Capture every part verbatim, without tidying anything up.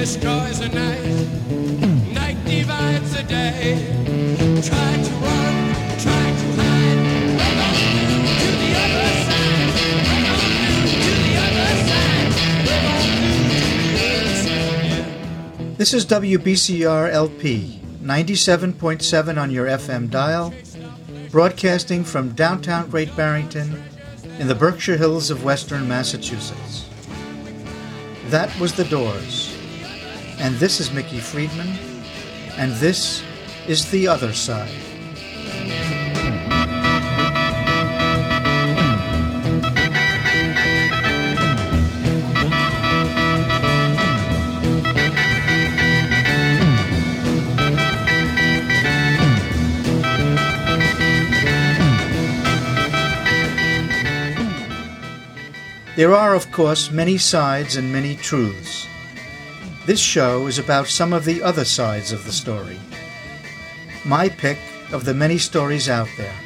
destroys the night, night divides the day. Try to run, try to hide, run on to the other side, run on to the other side, run on to the other side. This is W B C R L P, ninety-seven point seven on your F M dial, broadcasting from downtown Great Barrington in the Berkshire Hills of western Massachusetts. That was The Doors. And this is Mickey Friedman. And this is The Other Side. There are, of course, many sides and many truths. This show is about some of the other sides of the story. My pick of the many stories out there.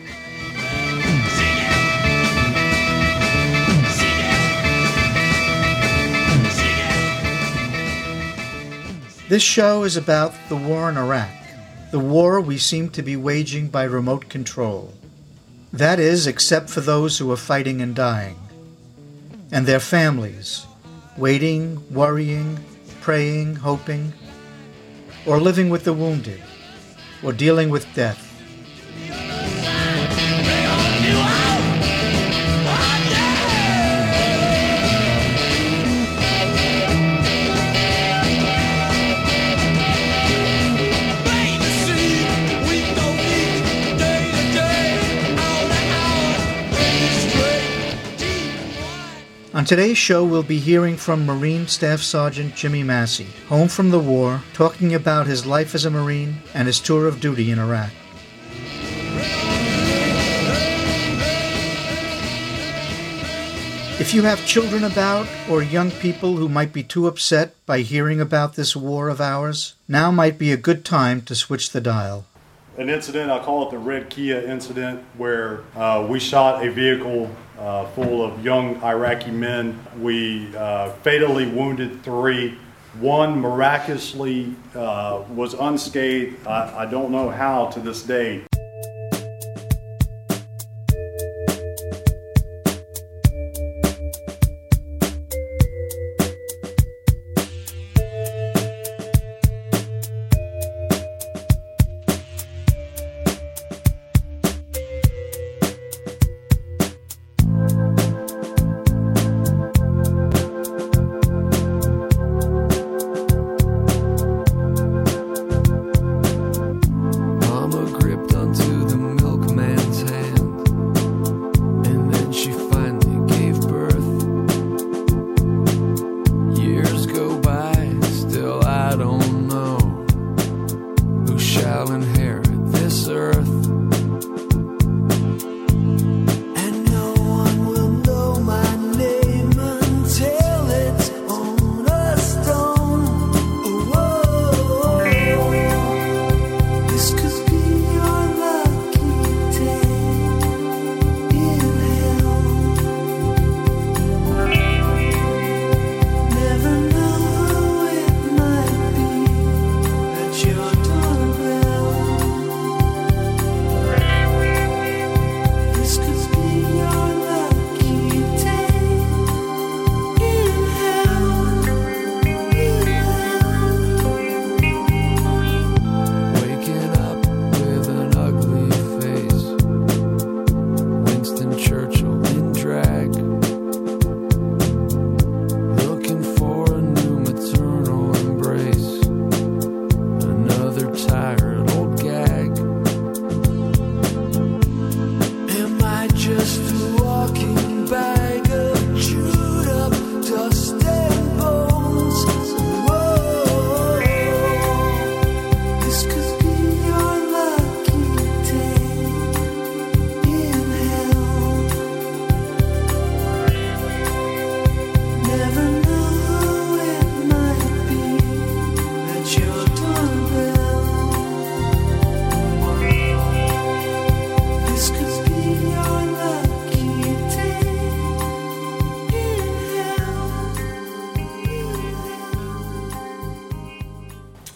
This show is about the war in Iraq, the war we seem to be waging by remote control. That is, except for those who are fighting and dying. And their families, waiting, worrying, praying, hoping, or living with the wounded, or dealing with death. On today's show, we'll be hearing from Marine Staff Sergeant Jimmy Massey, home from the war, talking about his life as a Marine and his tour of duty in Iraq. If you have children about or young people who might be too upset by hearing about this war of ours, now might be a good time to switch the dial. An incident, I call it the Red Kia incident, where uh, we shot a vehicle uh, full of young Iraqi men. We uh, fatally wounded three. One miraculously uh, was unscathed. I, I don't know how to this day.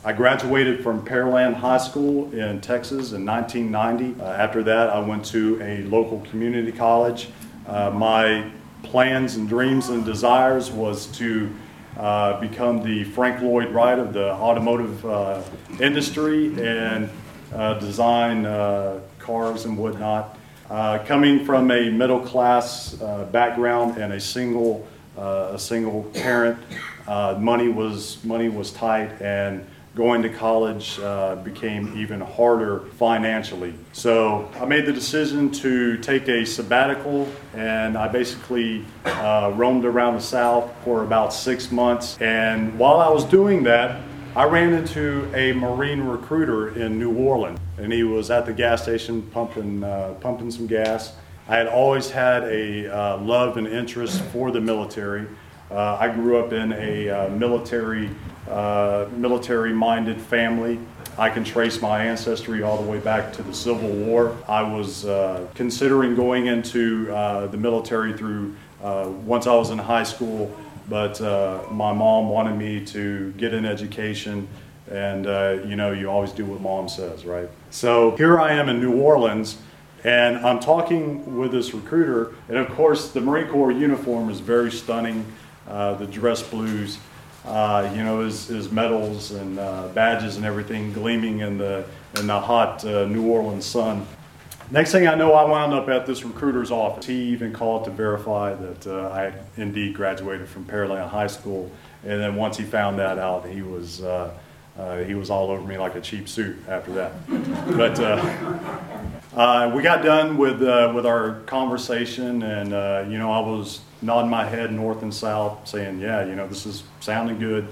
I graduated from Pearland High School in Texas in nineteen ninety. Uh, after that, I went to a local community college. Uh, my plans and dreams and desires was to uh, become the Frank Lloyd Wright of the automotive uh, industry and uh, design uh, cars and whatnot. Uh, coming from a middle class uh, background and a single uh, a single parent, uh, money was money was tight, and going to college uh, became even harder financially. So I made the decision to take a sabbatical, and I basically uh, roamed around the South for about six months. And while I was doing that, I ran into a Marine recruiter in New Orleans, and he was at the gas station pumping uh, pumping some gas. I had always had a uh, love and interest for the military. Uh, I grew up in a uh, military uh, military-minded family. I can trace my ancestry all the way back to the Civil War. I was uh, considering going into uh, the military through uh, once I was in high school, but uh, my mom wanted me to get an education, and uh, you know, you always do what mom says, right? So here I am in New Orleans, and I'm talking with this recruiter, and of course the Marine Corps uniform is very stunning. Uh, the dress blues, uh, you know, his, his medals and uh, badges and everything gleaming in the in the hot uh, New Orleans sun. Next thing I know, I wound up at this recruiter's office. He even called to verify that uh, I had indeed graduated from Pearland High School, and then once he found that out, he was uh, uh, he was all over me like a cheap suit after that. But uh, uh, we got done with uh, with our conversation, and uh, you know, I was nodding my head north and south, saying, yeah, you know, this is sounding good.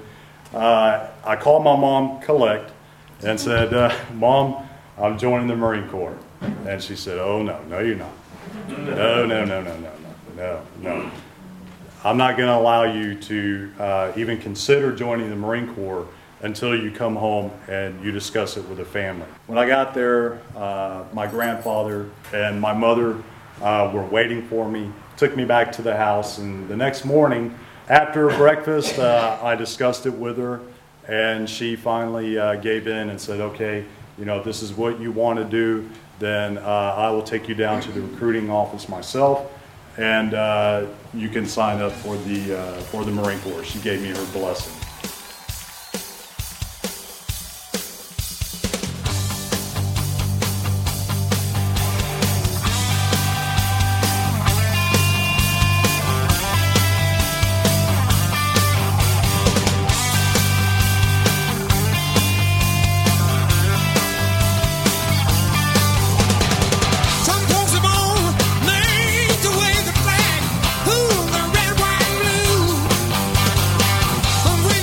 Uh, I called my mom, Collect, and said, uh, Mom, I'm joining the Marine Corps. And she said, oh, no, no, you're not. No, no, no, no, no, no, no, no. I'm not going to allow you to uh, even consider joining the Marine Corps until you come home and you discuss it with the family. When I got there, uh, my grandfather and my mother uh, were waiting for me. Took me back to the house, and the next morning after breakfast uh, I discussed it with her, and she finally uh, gave in and said, okay, you know, if this is what you want to do, then uh, I will take you down to the recruiting office myself, and uh, you can sign up for the uh, for the Marine Corps. She gave me her blessing. From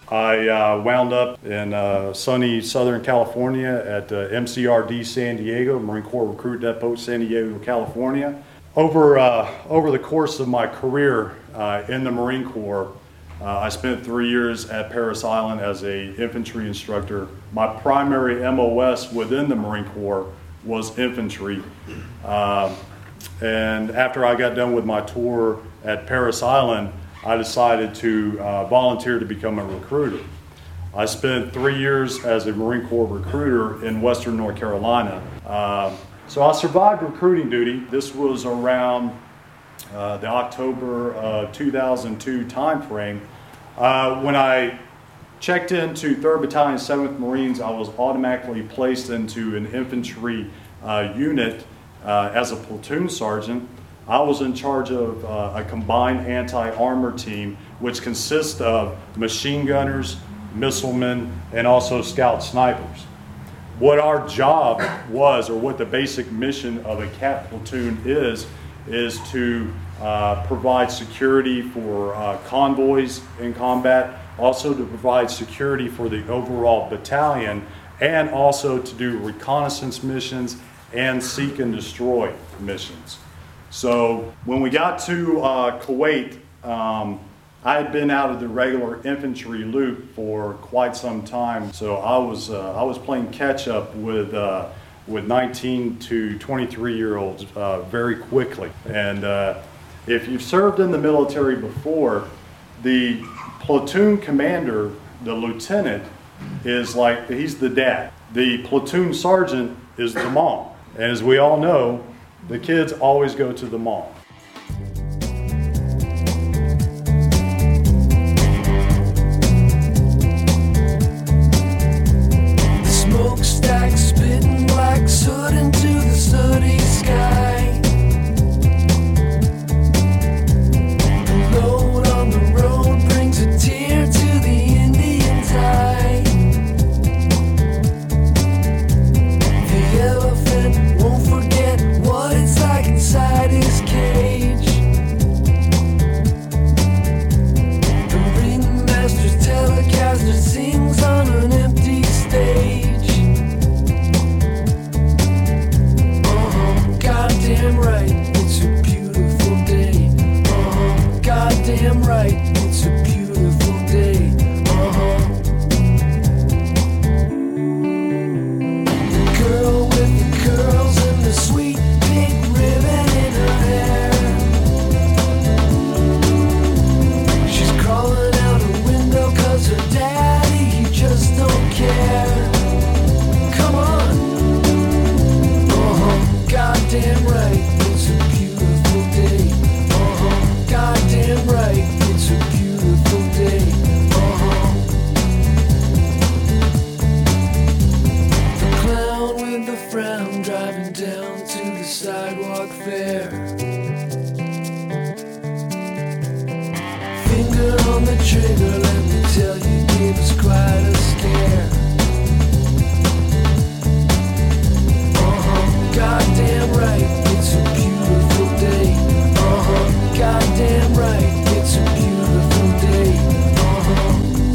I uh, wound up in uh, sunny Southern California at uh, M C R D San Diego, Marine Corps Recruit Depot, San Diego, California. Over, uh, over the course of my career uh, in the Marine Corps, uh, I spent three years at Parris Island as an infantry instructor. My primary M O S within the Marine Corps was infantry. Uh, and after I got done with my tour at Parris Island, I decided to uh, volunteer to become a recruiter. I spent three years as a Marine Corps recruiter in Western North Carolina. Uh, so I survived recruiting duty. This was around uh, the October uh, two thousand two timeframe. Uh, when I checked into third Battalion, seventh Marines, I was automatically placed into an infantry uh, unit uh, as a platoon sergeant. I was in charge of uh, a combined anti-armor team, which consists of machine gunners, missilemen, and also scout snipers. What our job was, or what the basic mission of a C A T platoon is, is to uh, provide security for uh, convoys in combat, also to provide security for the overall battalion, and also to do reconnaissance missions and seek and destroy missions. So when we got to uh, Kuwait, um, I had been out of the regular infantry loop for quite some time, so I was uh, I was playing catch up with uh, with nineteen to twenty-three year olds uh, very quickly. And uh, if you've served in the military before, the platoon commander, the lieutenant, is like, he's the dad. The platoon sergeant is the mom, and as we all know, the kids always go to the mom. Smokestack spitting black soot into the sooty sky. The load on the road brings a tear to the Indian's eye. The elephant won't forget what it's like inside his cage. The ringmaster's telecaster sings on an empty stage. Goddamn right, it's a beautiful day. Uh-huh. Goddamn right, it's a beautiful day. Uh-huh. The girl with the curls and the sweet pink ribbon in her hair. She's crawling out her window 'cause her daddy, he just don't care. Come on. Goddamn right, it's a beautiful day. Uh-huh. Goddamn right, it's a beautiful day. Uh-huh. The clown with the frown driving down to the sidewalk fair. Finger on the trigger, let me tell you, gave us quite a scare. Goddamn right, it's a beautiful day. Uh-huh. Goddamn right, it's a beautiful day. Uh-huh.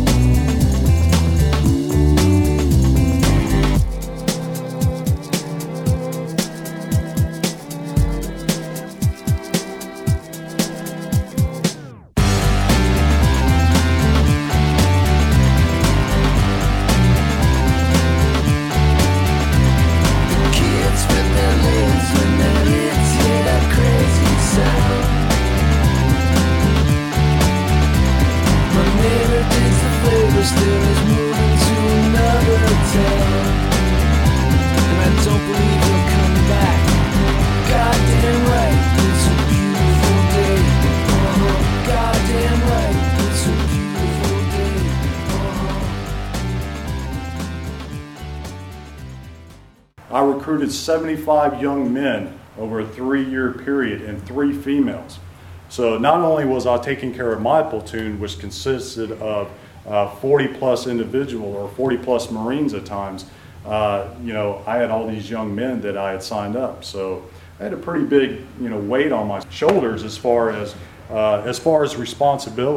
I recruited seventy-five young men over a three-year period and three females. So not only was I taking care of my platoon, which consisted of uh, forty plus individual or forty plus Marines at times, uh, you know, I had all these young men that I had signed up. So I had a pretty big, you know, weight on my shoulders as far as uh, as far as responsibility.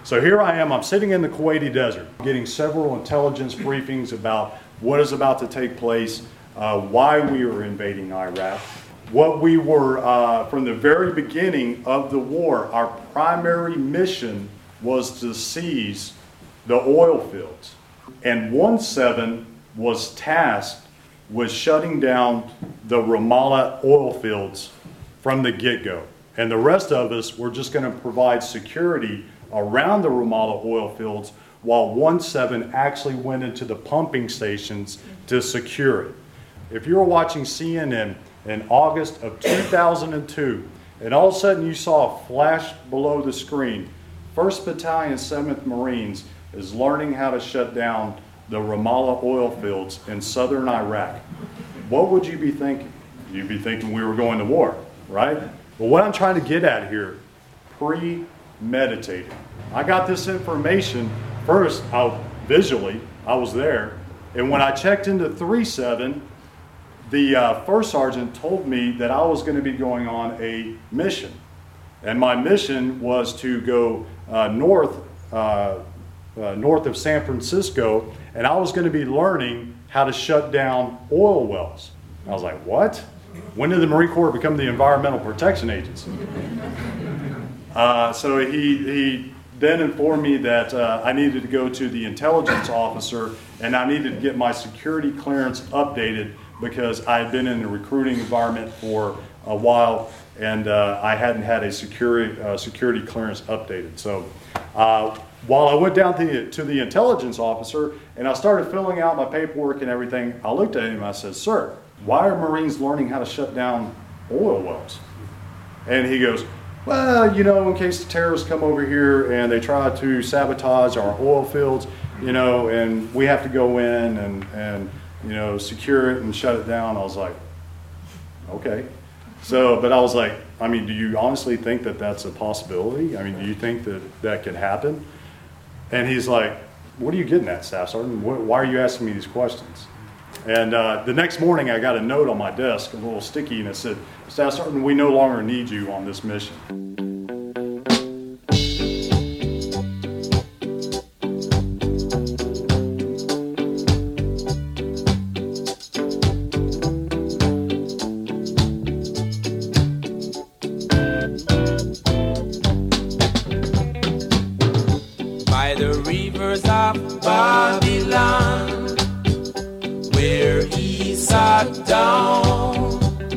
So here I am, I'm sitting in the Kuwaiti desert, getting several intelligence briefings about what is about to take place, uh, why we are invading Iraq. What we were, uh, from the very beginning of the war, our primary mission was to seize the oil fields. And one seven was tasked with shutting down the Ramallah oil fields from the get-go. And the rest of us were just going to provide security around the Ramallah oil fields while one seven actually went into the pumping stations to secure it. If you were watching C N N in August of two thousand two, and all of a sudden you saw a flash below the screen, first Battalion, seventh Marines is learning how to shut down the Ramallah oil fields in southern Iraq, what would you be thinking? You'd be thinking we were going to war, right? But what I'm trying to get at here, premeditated. I got this information first, I, visually, I was there, and when I checked into three seven, the uh, first sergeant told me that I was going to be going on a mission. And my mission was to go uh, north, uh, uh, north of San Francisco, and I was going to be learning how to shut down oil wells. I was like, what? When did the Marine Corps become the Environmental Protection Agency? uh, so he, he then informed me that uh, I needed to go to the intelligence officer and I needed to get my security clearance updated because I had been in the recruiting environment for a while and uh, I hadn't had a security, uh, security clearance updated. So uh, while I went down to the, to the intelligence officer and I started filling out my paperwork and everything, I looked at him and I said, sir, why are Marines learning how to shut down oil wells? And he goes, well, you know, in case the terrorists come over here and they try to sabotage our oil fields, you know, and we have to go in and, and you know, secure it and shut it down. I was like, okay. So, but I was like, I mean, do you honestly think that that's a possibility? I mean, do you think that that could happen? And he's like, what are you getting at, Staff Sergeant? Why are you asking me these questions? And uh, the next morning, I got a note on my desk, a little sticky, and it said, Staff Sergeant, we no longer need you on this mission. By the rivers of Babylon, where he sat down,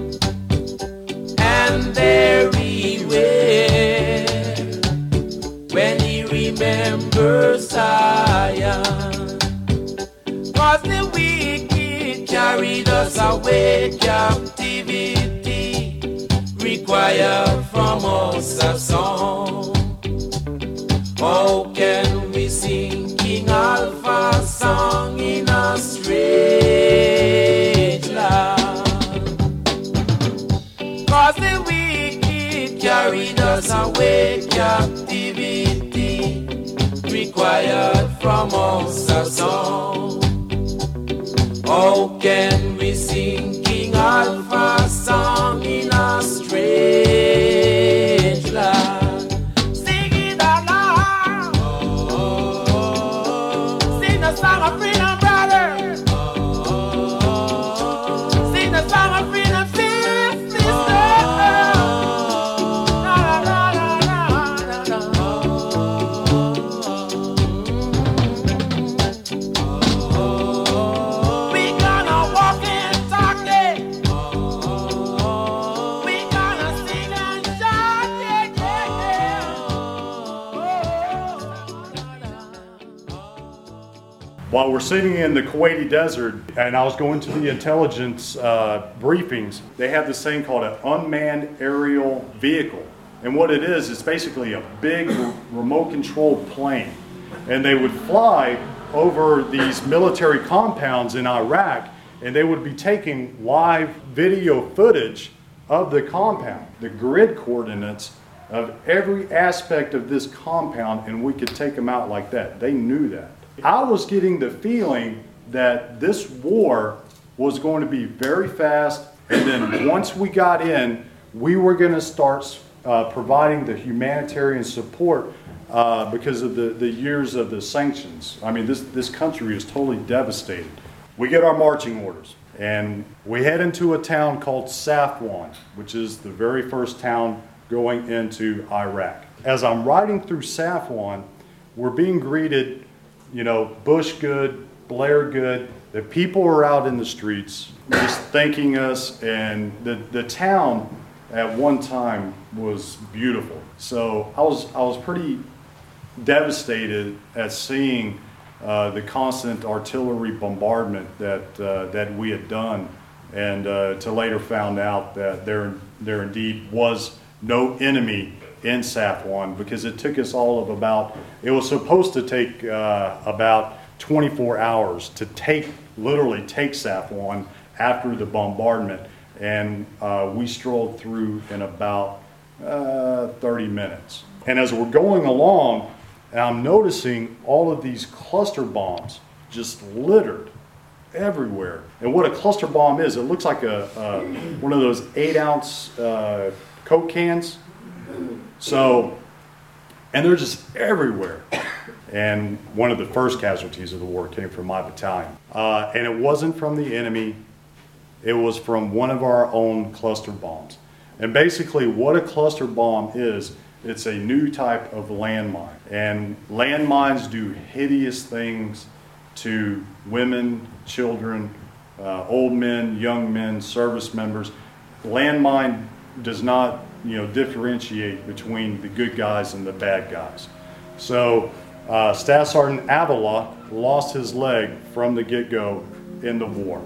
and there he wept when he remembers Zion. 'Cause the wicked carried us away, captivity required from us a song. How can we sing King Alpha's song in a strange land? 'Cause the wicked carried us away, captivity required from us a song. How can we sing King Alpha's song in a strange land? Song of freedom, brother. Sing the song of freedom, sister. Na na na na na na. We gonna walk and talk it. We gonna sing and shout, yeah, yeah, yeah. While we're sitting in the Kuwaiti desert, and I was going to the intelligence uh, briefings, they have this thing called an unmanned aerial vehicle. And what it is, it's basically a big remote-controlled plane. And they would fly over these military compounds in Iraq, and they would be taking live video footage of the compound, the grid coordinates of every aspect of this compound, and we could take them out like that. They knew that. I was getting the feeling that this war was going to be very fast, and then once we got in, we were going to start uh, providing the humanitarian support uh, because of the, the years of the sanctions. I mean, this, this country is totally devastated. We get our marching orders, and we head into a town called Safwan, which is the very first town going into Iraq. As I'm riding through Safwan, we're being greeted, you know, Bush good, Blair good. The people are out in the streets just thanking us, and the, the town at one time was beautiful. So I was I was pretty devastated at seeing uh, the constant artillery bombardment that uh, that we had done, and uh, to later found out that there there indeed was no enemy in Safwan, because it took us all of about, it was supposed to take uh, about twenty-four hours to take, literally take Safwan after the bombardment, and uh, we strolled through in about uh, thirty minutes. And as we're going along, I'm noticing all of these cluster bombs just littered everywhere. And what a cluster bomb is, it looks like a, a one of those eight ounce uh, Coke cans. So, and they're just everywhere. And one of the first casualties of the war came from my battalion. Uh, and it wasn't from the enemy, it was from one of our own cluster bombs. And basically what a cluster bomb is, it's a new type of landmine. And landmines do hideous things to women, children, uh, old men, young men, service members. Landmine does not, you know, differentiate between the good guys and the bad guys. So uh, Staff Sergeant Avila lost his leg from the get-go in the war.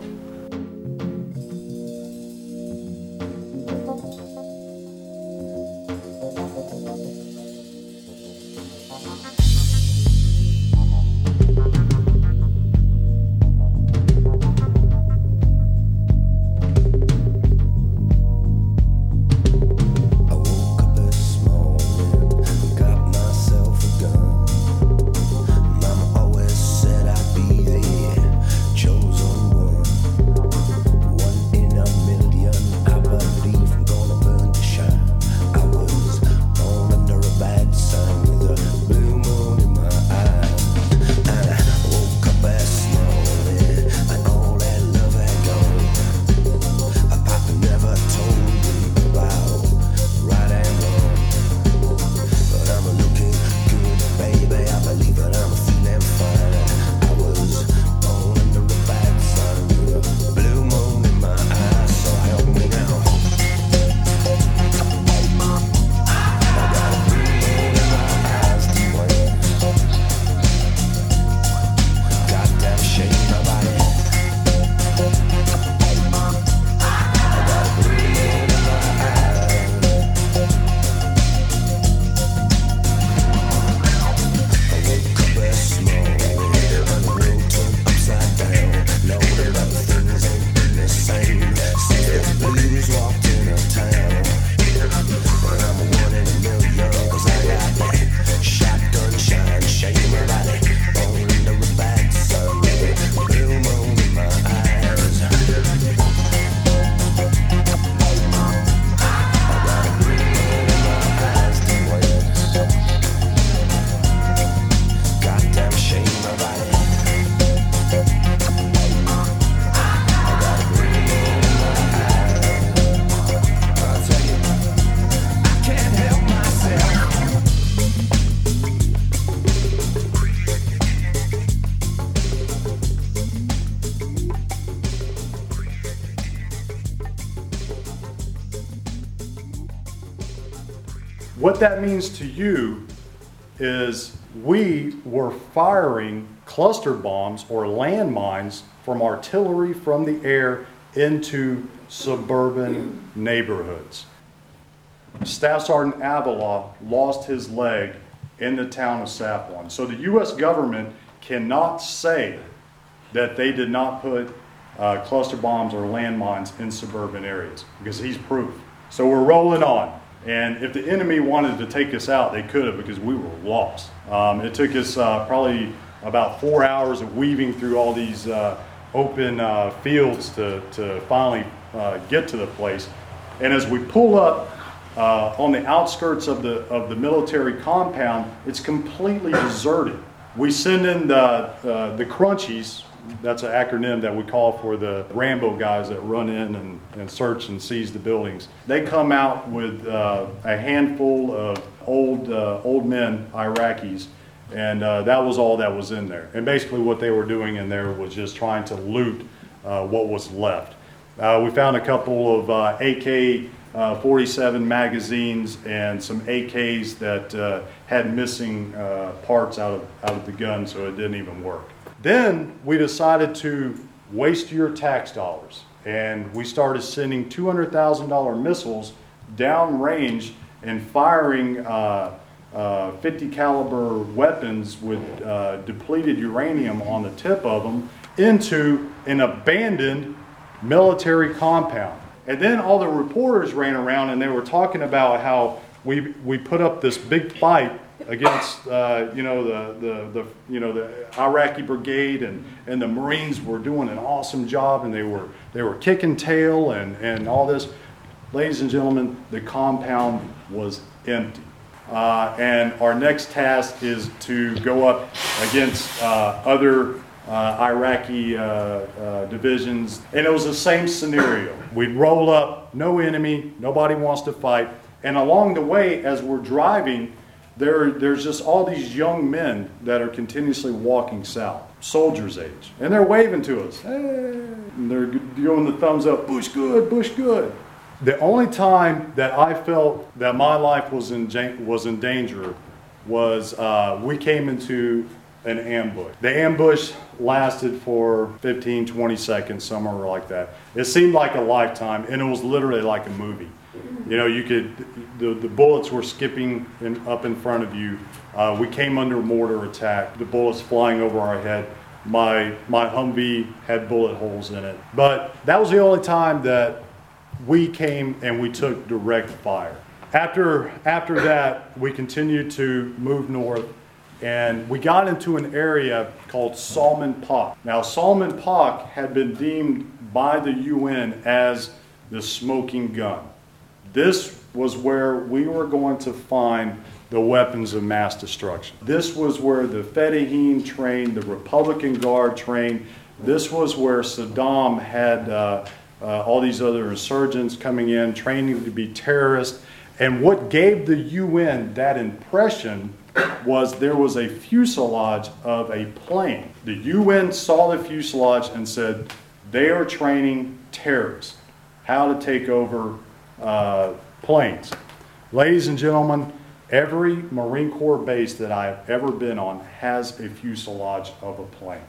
What that means to you is we were firing cluster bombs or landmines from artillery from the air into suburban neighborhoods. Staff Sergeant Avila lost his leg in the town of Safwan. So the U S government cannot say that they did not put uh, cluster bombs or landmines in suburban areas, because he's proof. So we're rolling on. And if the enemy wanted to take us out, they could have, because we were lost. Um, it took us uh, probably about four hours of weaving through all these uh, open uh, fields to, to finally uh, get to the place. And as we pull up Uh, on the outskirts of the of the military compound, it's completely deserted. We send in the uh, the Crunchies. That's an acronym that we call for the Rambo guys that run in and, and search and seize the buildings. They come out with uh, a handful of old uh, old men, Iraqis, and uh, that was all that was in there. And basically what they were doing in there was just trying to loot uh, what was left. Uh, we found a couple of uh, A K forty-seven magazines and some A Ks that uh, had missing uh, parts out of out of the gun, so it didn't even work. Then we decided to waste your tax dollars, and we started sending two hundred thousand dollars missiles downrange and firing uh, uh, fifty caliber weapons with uh, depleted uranium on the tip of them into an abandoned military compound. And then all the reporters ran around and they were talking about how we we put up this big fight against uh, you know the, the the you know the Iraqi brigade, and, and the Marines were doing an awesome job, and they were they were kicking tail and, and all this. Ladies and gentlemen, the compound was empty. Uh, and our next task is to go up against uh, other uh, Iraqi uh, uh, divisions, and it was the same scenario. We'd roll up, no enemy, nobody wants to fight, and along the way, as we're driving, There, there's just all these young men that are continuously walking south, soldiers' age, and they're waving to us. Hey, and they're doing the thumbs up, Bush good, Bush good. The only time that I felt that my life was in was in danger was uh, we came into an ambush. The ambush lasted for fifteen, twenty seconds, somewhere like that. It seemed like a lifetime, and it was literally like a movie. You know, you could, the, the bullets were skipping in, up in front of you. Uh, we came under mortar attack, the bullets flying over our head. My, my Humvee had bullet holes in it. But that was the only time that we came and we took direct fire. After, after that, we continued to move north, and we got into an area called Salman Pak. Now, Salman Pak had been deemed by the U N as the smoking gun. This was where we were going to find the weapons of mass destruction. This was where the Fedayeen trained, the Republican Guard trained. This was where Saddam had uh, uh, all these other insurgents coming in, training to be terrorists. And what gave the U N that impression was there was a fuselage of a plane. The U N saw the fuselage and said, they are training terrorists how to take over Uh, planes. Ladies and gentlemen, every Marine Corps base that I have ever been on has a fuselage of a plane.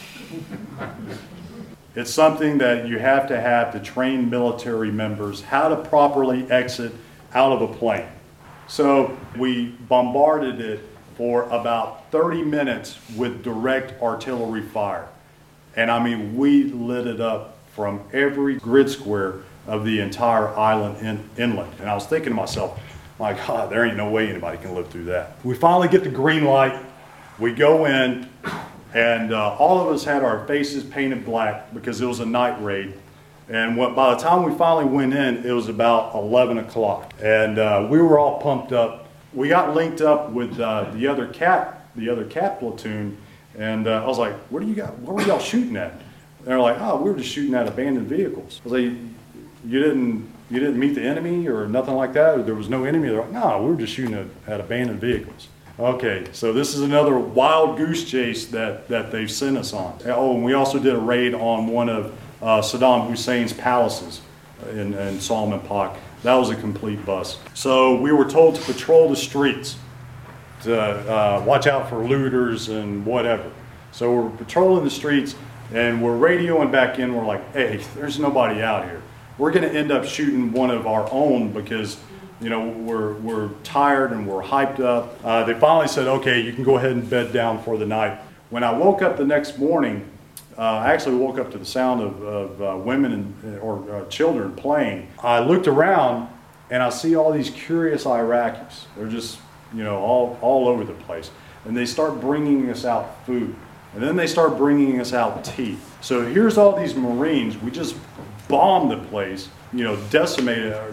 It's something that you have to have to train military members how to properly exit out of a plane. So we bombarded it for about thirty minutes with direct artillery fire. And I mean, we lit it up from every grid square of the entire island in, inlet. And I was thinking to myself, my God, there ain't no way anybody can live through that. We finally get the green light. We go in, and uh, all of us had our faces painted black because it was a night raid. And what, by the time we finally went in, it was about eleven o'clock. And uh, we were all pumped up. We got linked up with uh, the other cat, the other cat platoon. And uh, I was like, what do you got? What were y'all shooting at? And they're like, oh, we were just shooting at abandoned vehicles. I was like, You didn't you didn't meet the enemy or nothing like that? Or there was no enemy? They're like, no, we were just shooting at, at abandoned vehicles. Okay, so this is another wild goose chase that, that they've sent us on. Oh, and we also did a raid on one of uh, Saddam Hussein's palaces in, in Salman Pak. That was a complete bust. So we were told to patrol the streets, to uh, watch out for looters and whatever. So we're patrolling the streets, and we're radioing back in. We're like, hey, there's nobody out here. We're going to end up shooting one of our own because, you know, we're we're tired and we're hyped up. Uh, they finally said, okay, you can go ahead and bed down for the night. When I woke up the next morning, uh, I actually woke up to the sound of, of uh, women and, or uh, children playing. I looked around and I see all these curious Iraqis. They're just, you know, all, all over the place. And they start bringing us out food. And then they start bringing us out tea. So here's all these Marines. We just bombed the place, you know, decimated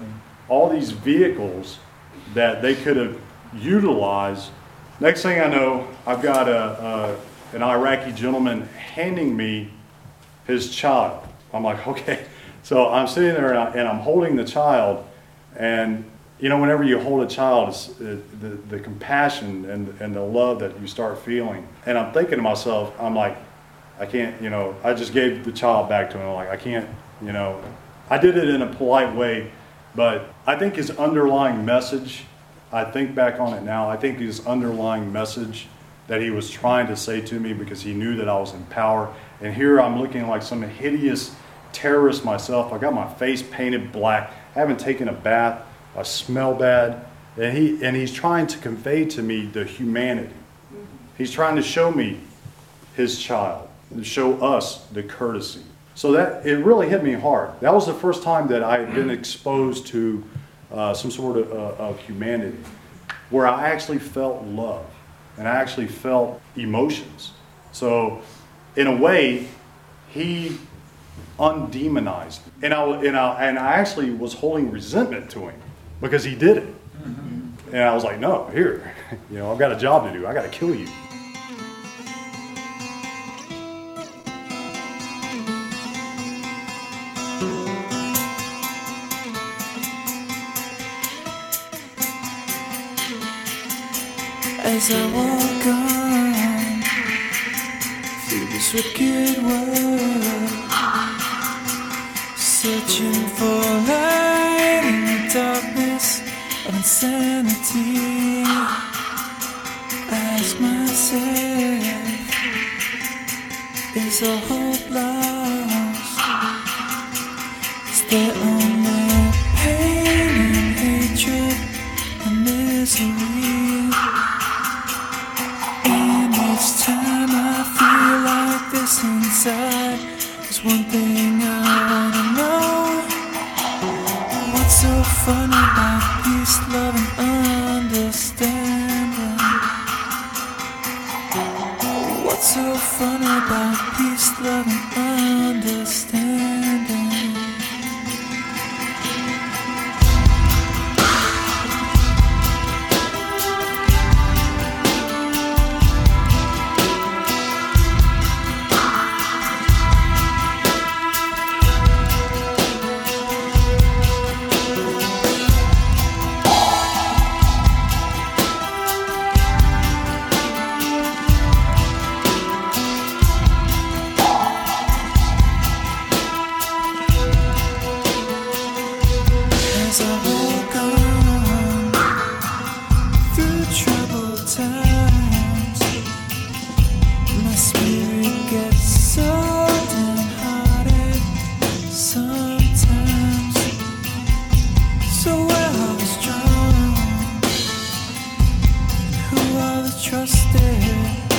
all these vehicles that they could have utilized. Next thing I know, I've got a, a an Iraqi gentleman handing me his child. I'm like, okay. So I'm sitting there and, I, and I'm holding the child, and you know, whenever you hold a child, it's, it, the, the compassion and, and the love that you start feeling. And I'm thinking to myself, I'm like, I can't, you know, I just gave the child back to him. I'm like, I can't, you know, I did it in a polite way, but I think his underlying message, I think back on it now, I think his underlying message that he was trying to say to me, because he knew that I was in power. And here I'm looking like some hideous terrorist myself. I got my face painted black. I haven't taken a bath. I smell bad. And he and he's trying to convey to me the humanity. He's trying to show me his child, to show us the courtesy. So that, it really hit me hard. That was the first time that I had been exposed to uh, some sort of, uh, of humanity, where I actually felt love and I actually felt emotions. So in a way, he undemonized me. And I, and, I, and I actually was holding resentment to him because he did it. Mm-hmm. And I was like, no, here, you know, I've got a job to do. I got to kill you. As I walk on through this wicked world, searching for light in the darkness of insanity, I ask myself, is all hope lost? Is there only pain and hatred and misery? Each time I feel like this inside, there's one thing I wanna know. What's so funny about peace, love, and understanding? What's so funny about peace, love, and understanding? As I walk on through troubled times, my spirit gets so downhearted sometimes. So where are the strong? Who are the trusted?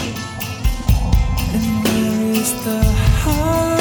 And where is the heart?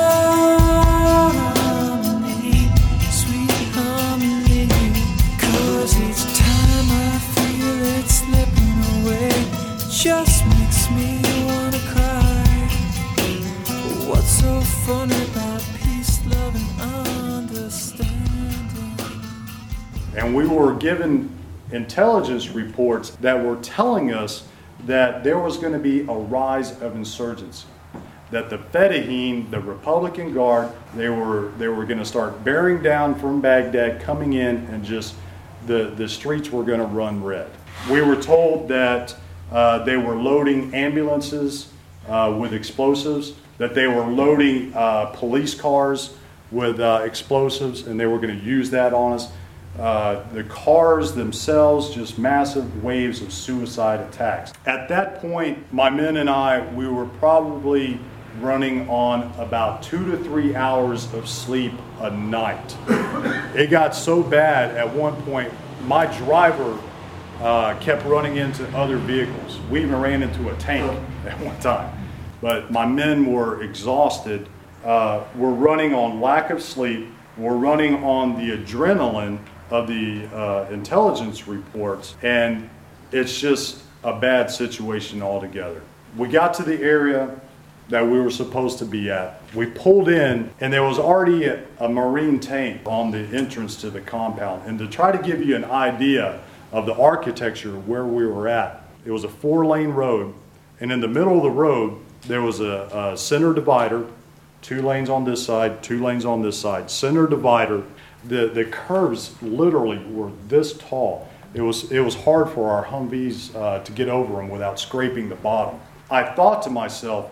Just makes me wanna cry. What's so funny about peace, love, and understanding? And we were given intelligence reports that were telling us that there was going to be a rise of insurgency. That the Fedayeen, the Republican Guard, they were they were going to start bearing down from Baghdad, coming in, and just the, the streets were going to run red. We were told that Uh, they were loading ambulances uh, with explosives, that they were loading uh, police cars with uh, explosives, and they were going to use that on us. Uh, the cars themselves, just massive waves of suicide attacks. At that point, my men and I, we were probably running on about two to three hours of sleep a night. It got so bad at one point, my driver Uh, kept running into other vehicles. We even ran into a tank at one time. But my men were exhausted. Uh, we're running on lack of sleep. We're running on the adrenaline of the uh, intelligence reports. And it's just a bad situation altogether. We got to the area. that we were supposed to be at. We pulled in, and there was already a, a marine tank on the entrance to the compound. And to try to give you an idea of the architecture of where we were at, it was a four-lane road, and in the middle of the road, there was a, a center divider, two lanes on this side, two lanes on this side, center divider. The, the curves literally were this tall. It was, it was hard for our Humvees uh, to get over them without scraping the bottom. I thought to myself,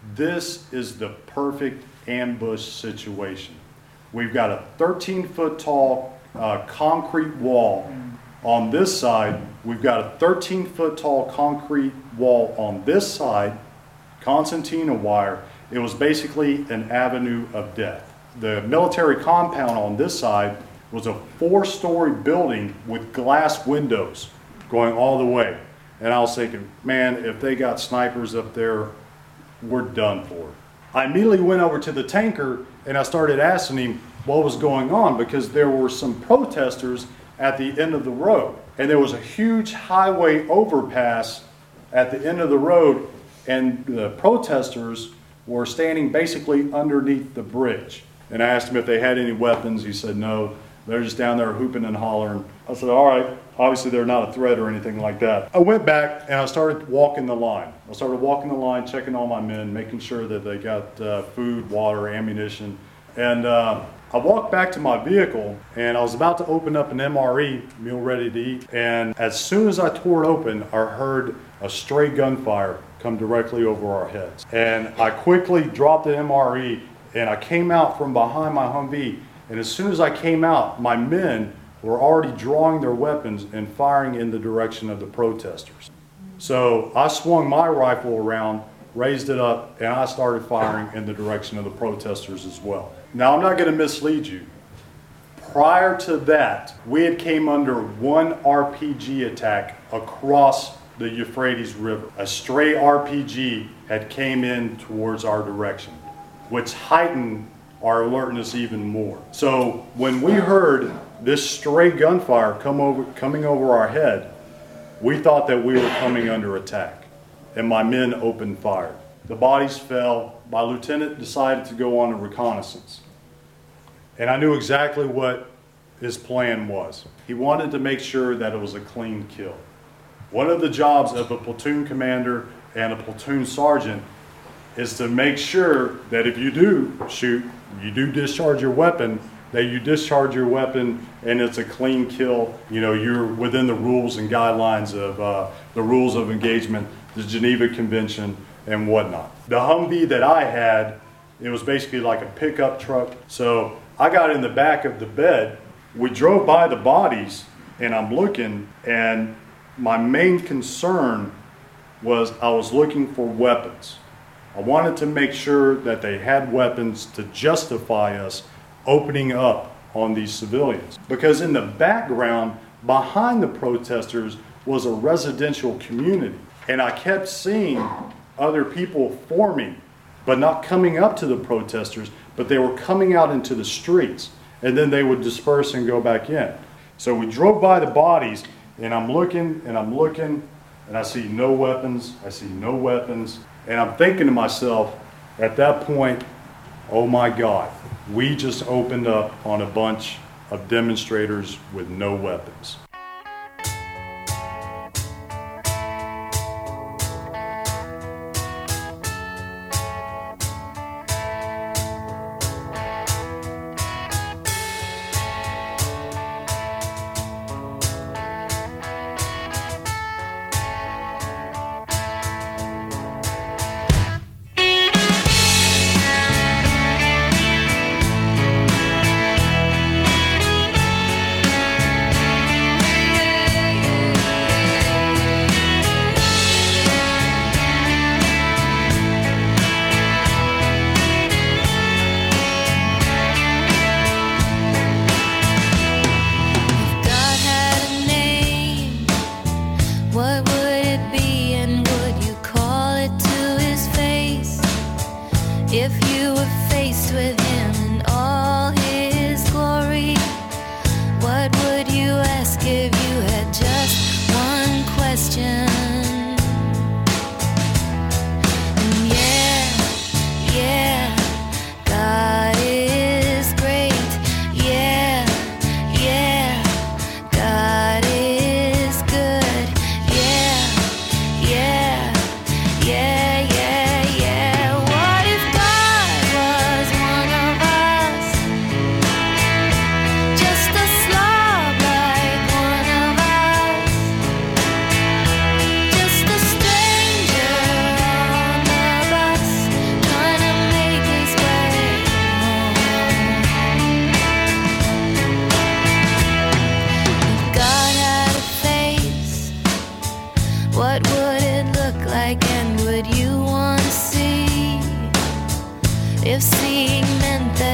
this is the perfect ambush situation. We've got a thirteen foot tall uh, concrete wall on this side. We've got a thirteen foot tall concrete wall on this side, concertina wire. It was basically an avenue of death. The military compound on this side was a four story building with glass windows going all the way. And I was thinking, man, if they got snipers up there, we're done for. I immediately went over to the tanker and I started asking him what was going on, because there were some protesters at the end of the road. And there was a huge highway overpass at the end of the road, and the protesters were standing basically underneath the bridge. And I asked him if they had any weapons. He said no. They're just down there hooping and hollering. I said, all right, obviously they're not a threat or anything like that. I went back and I started walking the line. I started walking the line, checking all my men, making sure that they got uh, food, water, ammunition. And uh, I walked back to my vehicle, and I was about to open up an M R E, meal ready to eat. And as soon as I tore it open, I heard a stray gunfire come directly over our heads. And I quickly dropped the M R E, and I came out from behind my Humvee. And as soon as I came out, my men were already drawing their weapons and firing in the direction of the protesters. So I swung my rifle around, raised it up, and I started firing in the direction of the protesters as well. Now, I'm not going to mislead you. Prior to that, we had came under one R P G attack across the Euphrates River. A stray R P G had came in towards our direction, which heightened our alertness even more. So when we heard this stray gunfire come over, coming over our head, we thought that we were coming under attack, and my men opened fire. The bodies fell. My lieutenant decided to go on a reconnaissance, and I knew exactly what his plan was. He wanted to make sure that it was a clean kill. One of the jobs of a platoon commander and a platoon sergeant is to make sure that if you do shoot, you do discharge your weapon, that you discharge your weapon and it's a clean kill. You know, you're within the rules and guidelines of uh, the rules of engagement, the Geneva Convention, and whatnot. The Humvee that I had, it was basically like a pickup truck. So I got in the back of the bed. We drove by the bodies, and I'm looking, and my main concern was I was looking for weapons. I wanted to make sure that they had weapons to justify us opening up on these civilians. Because in the background, behind the protesters, was a residential community. And I kept seeing other people forming, but not coming up to the protesters, but they were coming out into the streets. And then they would disperse and go back in. So we drove by the bodies, and I'm looking, and I'm looking, and I see no weapons, I see no weapons. And I'm thinking to myself, at that point, oh my God, we just opened up on a bunch of demonstrators with no weapons. If you were faced with him in all his glory, what would you ask if you had just one question? And yeah,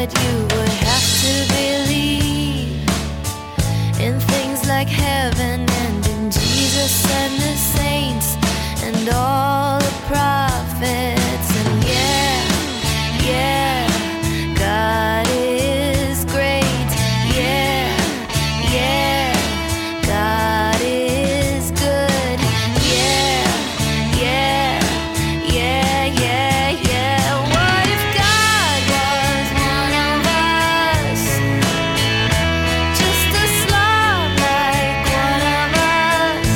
that you would have to believe in things like heaven and in Jesus and the saints and all the prophets. And yeah, yeah, God is great. Yeah, yeah, God is good. Yeah, yeah, yeah, yeah, yeah. What if God was one of us? Just a slob like one of us.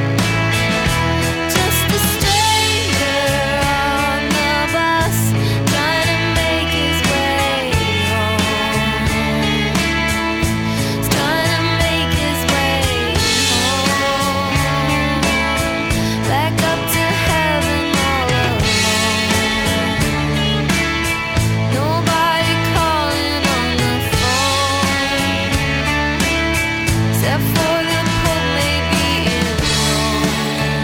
Just a stranger on the bus trying to make his way home. He's trying to make his way home. Back up to heaven all alone. Nobody calling on the phone except for the Pope maybe in Rome.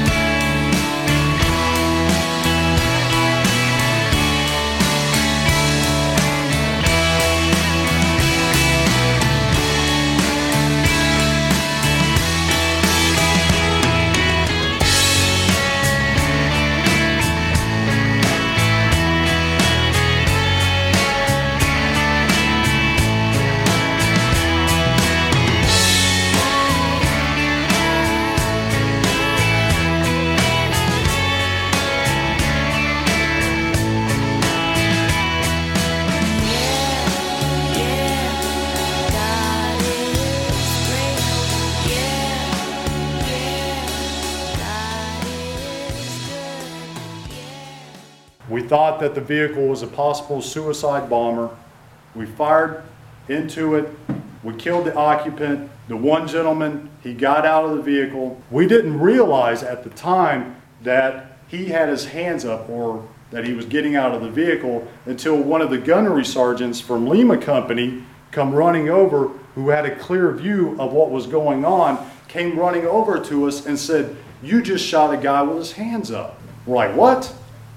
We thought that the vehicle was a possible suicide bomber. We fired into it. We killed the occupant. The one gentleman, he got out of the vehicle. We didn't realize at the time that he had his hands up or that he was getting out of the vehicle until one of the gunnery sergeants from Lima Company come running over, who had a clear view of what was going on, came running over to us and said, "You just shot a guy with his hands up." We're like, "What?"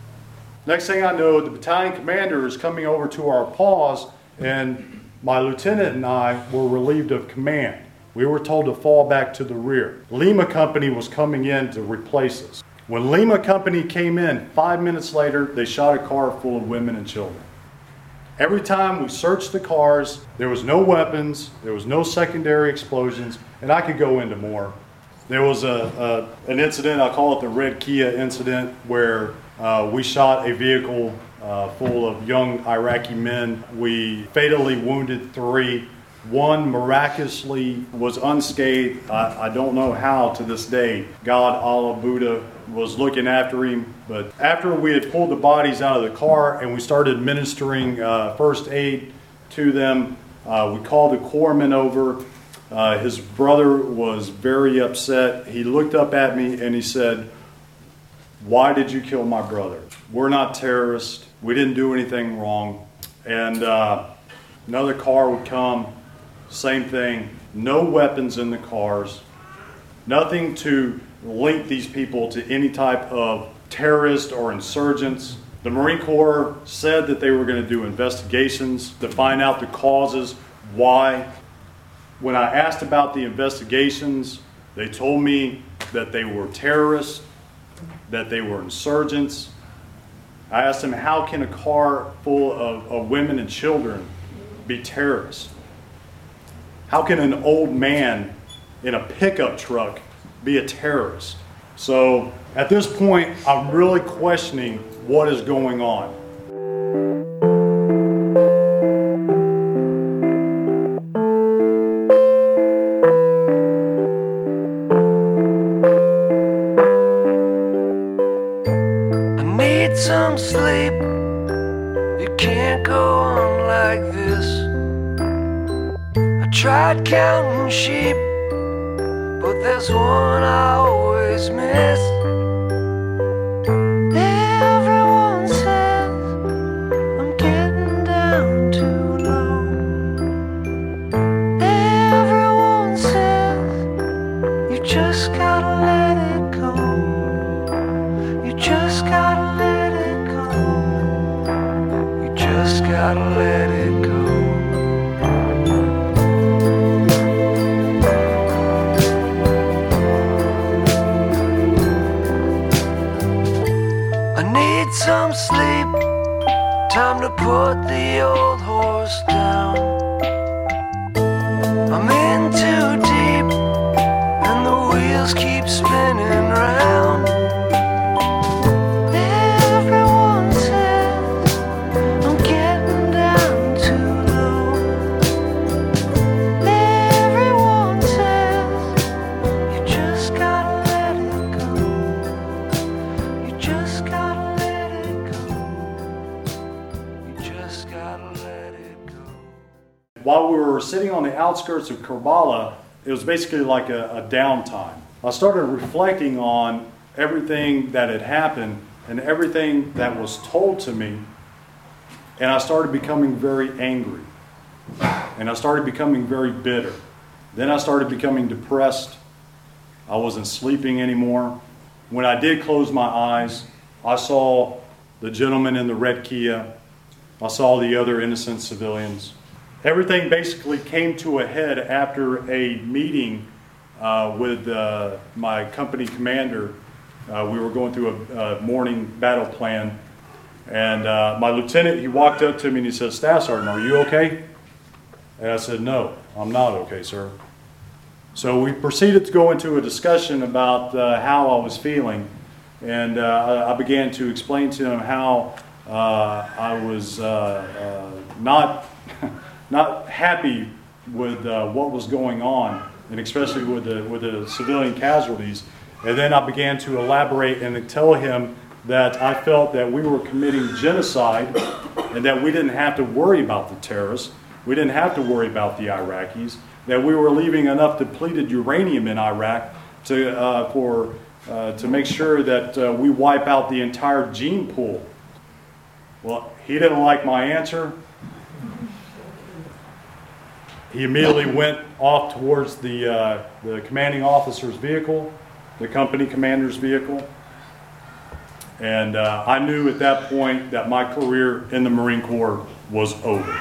Next thing I know, the battalion commander is coming over to our pause, and my lieutenant and I were relieved of command. We were told to fall back to the rear. Lima Company was coming in to replace us. When Lima Company came in, five minutes later, they shot a car full of women and children. Every time we searched the cars, there was no weapons, there was no secondary explosions, and I could go into more. There was a, a an incident, I call it the Red Kia incident, where uh, we shot a vehicle uh, full of young Iraqi men. We fatally wounded three. One miraculously was unscathed. I, I don't know how to this day. God, Allah, Buddha was looking after him. But after we had pulled the bodies out of the car and we started administering uh, first aid to them, uh, we called the corpsman over. Uh, his brother was very upset. He looked up at me and he said, "Why did you kill my brother? We're not terrorists. We didn't do anything wrong." And uh, another car would come, same thing. No weapons in the cars. Nothing to link these people to any type of terrorist or insurgents. The Marine Corps said that they were going to do investigations to find out the causes, why. When I asked about the investigations, they told me that they were terrorists, that they were insurgents. I asked them, how can a car full of, of women and children be terrorists? How can an old man in a pickup truck be a terrorist? So at this point, I'm really questioning what is going on. Some sleep. You can't go on like this. I tried counting sheep, but there's one I always miss. Everyone says I'm getting down too low. Everyone says you just gotta let it go. You just gotta let it go. Just gotta let it go. time to put the old horse down. I'm in too deep, and the wheels keep spinning round. Everyone says I'm getting down too low. Everyone says you just gotta let it go. You just gotta let it go. You just gotta let it go. While we were sitting on the outskirts of Kerbala, it was basically like a, a downtime. I started reflecting on everything that had happened and everything that was told to me, and I started becoming very angry. And I started becoming very bitter. Then I started becoming depressed. I wasn't sleeping anymore. When I did close my eyes, I saw the gentleman in the red Kia. I saw the other innocent civilians. Everything basically came to a head after a meeting uh, with uh, my company commander. Uh, we were going through a, a morning battle plan, and uh, my lieutenant, he walked up to me and he said, "Staff Sergeant, are you okay?" And I said, "No, I'm not okay, sir." So we proceeded to go into a discussion about uh, how I was feeling, and uh, I began to explain to him how uh, I was uh, uh, not not happy with uh, what was going on, and especially with the with the civilian casualties. And then I began to elaborate and tell him that I felt that we were committing genocide, and that we didn't have to worry about the terrorists. We didn't have to worry about the Iraqis. That we were leaving enough depleted uranium in Iraq to uh, for uh, to make sure that uh, we wipe out the entire gene pool. Well, he didn't like my answer. He immediately went off towards the uh, the commanding officer's vehicle, the company commander's vehicle, and uh, I knew at that point that my career in the Marine Corps was over.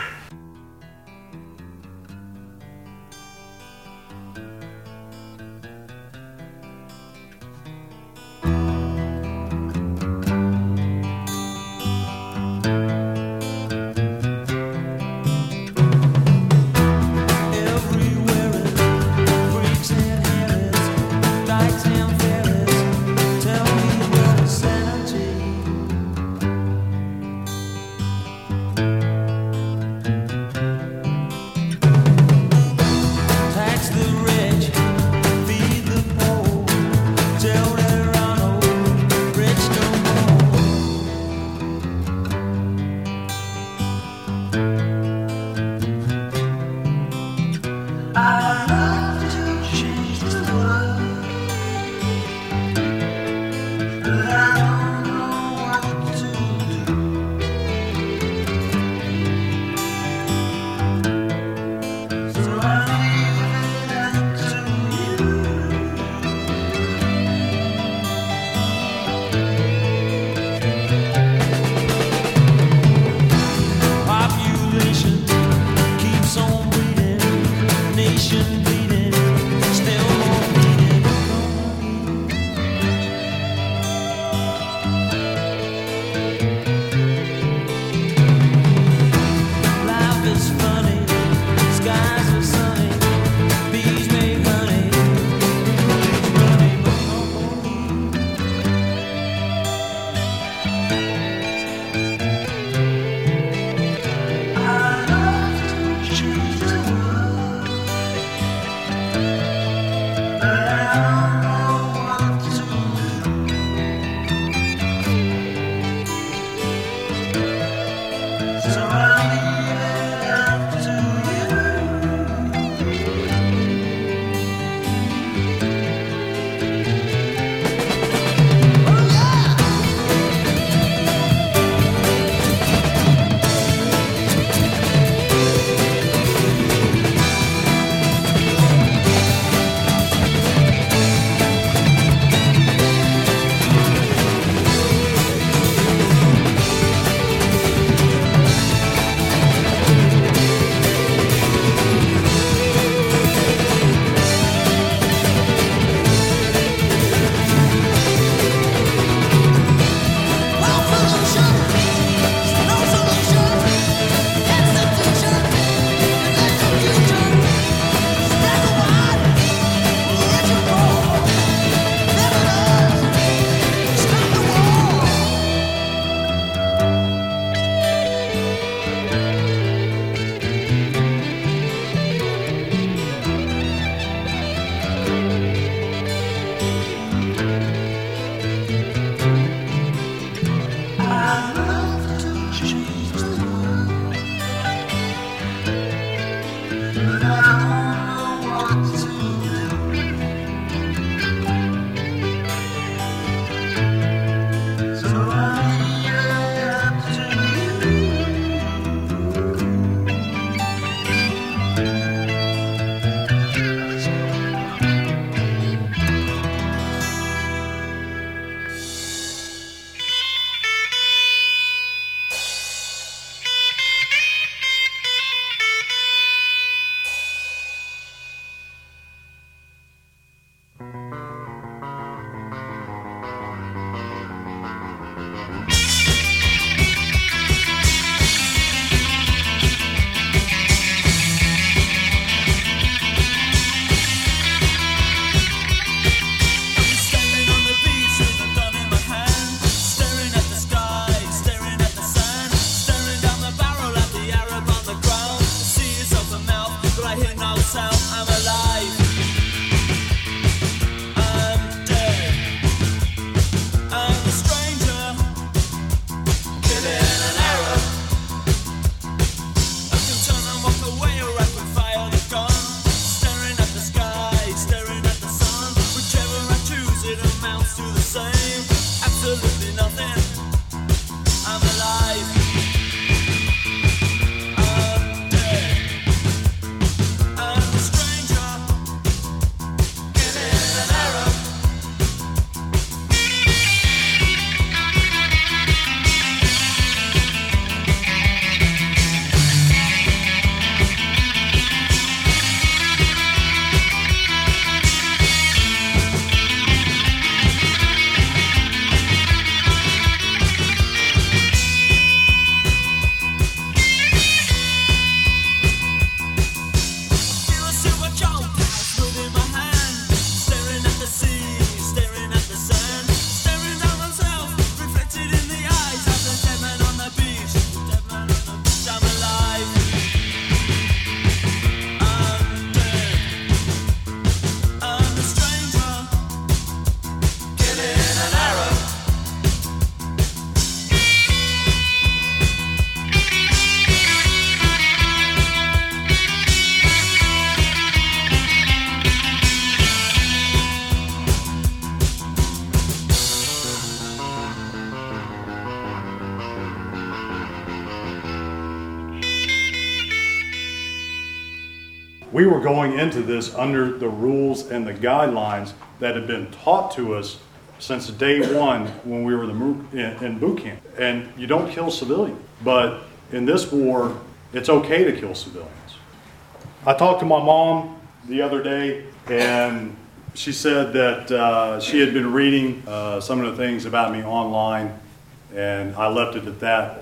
We were going into this under the rules and the guidelines that had been taught to us since day one when we were in, in boot camp. And you don't kill civilians. But in this war, it's okay to kill civilians. I talked to my mom the other day, and she said that uh, she had been reading uh, some of the things about me online, and I left it at that.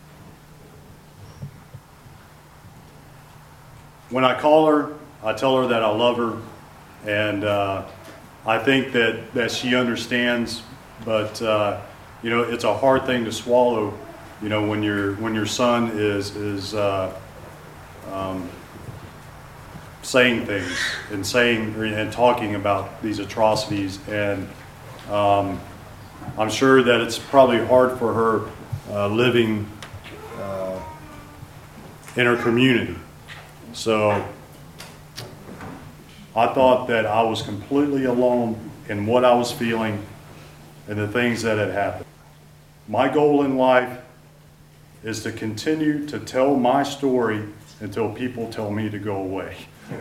When I call her, I tell her that I love her, and uh, I think that, that she understands, but uh, you know, it's a hard thing to swallow, you know, when your when your son is is uh, um, saying things and saying and talking about these atrocities, and um, I'm sure that it's probably hard for her uh, living uh, in her community. So I thought that I was completely alone in what I was feeling and the things that had happened. My goal in life is to continue to tell my story until people tell me to go away.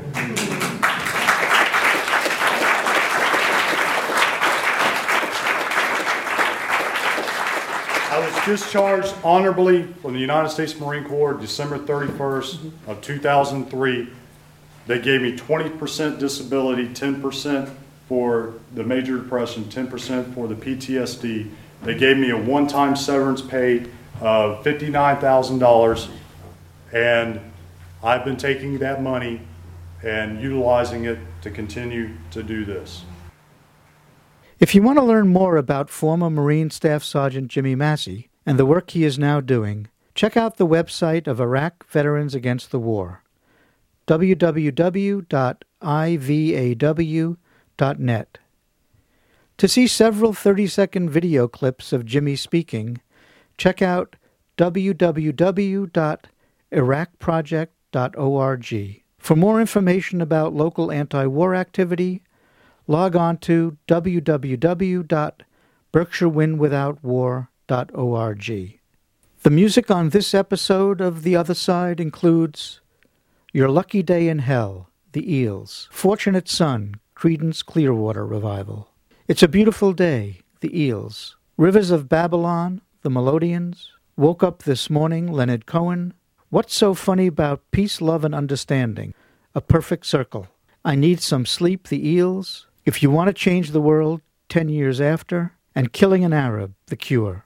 I was discharged honorably from the United States Marine Corps December thirty-first of two thousand three. They gave me twenty percent disability, ten percent for the major depression, ten percent for the P T S D. They gave me a one-time severance pay of fifty-nine thousand dollars, and I've been taking that money and utilizing it to continue to do this. If you want to learn more about former Marine Staff Sergeant Jimmy Massey and the work he is now doing, check out the website of Iraq Veterans Against the War, w w w dot i v a w dot net. To see several thirty-second video clips of Jimmy speaking, check out w w w dot iraq project dot org. For more information about local anti-war activity, log on to w w w dot berkshire win without war dot org. The music on this episode of The Other Side includes Your Lucky Day in Hell, The Eels, Fortunate Son, Creedence Clearwater Revival, It's a Beautiful Day, The Eels, Rivers of Babylon, The Melodians, Woke Up This Morning, Leonard Cohen, What's So Funny About Peace, Love, and Understanding, A Perfect Circle, I Need Some Sleep, The Eels, If You Want to Change the World, Ten Years After, and Killing an Arab, The Cure.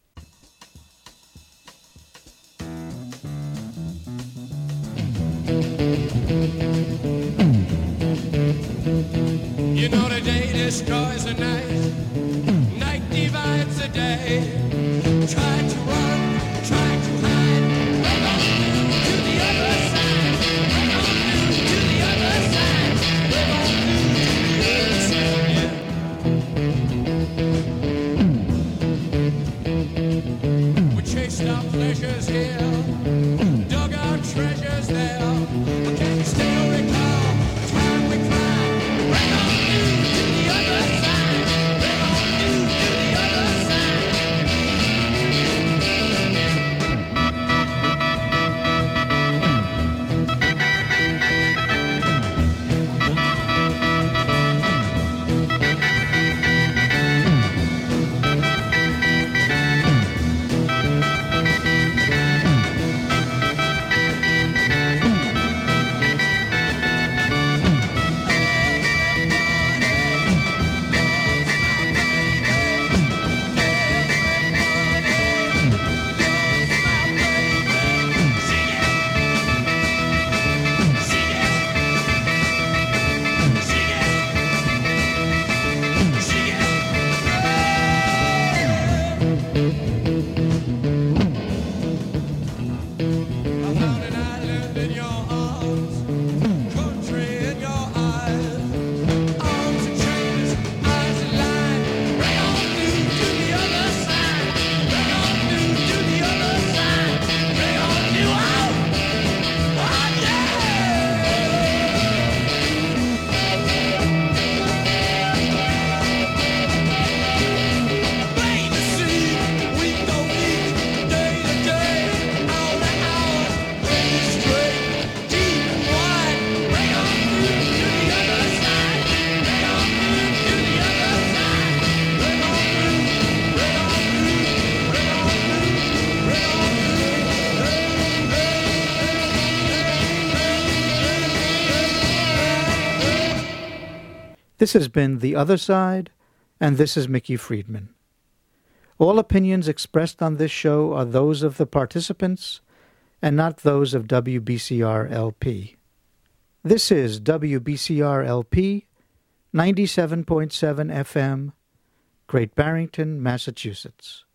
You know the day destroys the night, night divides the day. Try to run, try to hide, run on to the other side, run on to the other side, run on to the other side, yeah. We chased our pleasures here, dug our treasures there, but can you still recall the time we cried, run on to the other side, run on to the other side. This has been The Other Side, and this is Mickey Friedman. All opinions expressed on this show are those of the participants and not those of W B C R L P. This is W B C R L P, ninety-seven point seven F M, Great Barrington, Massachusetts.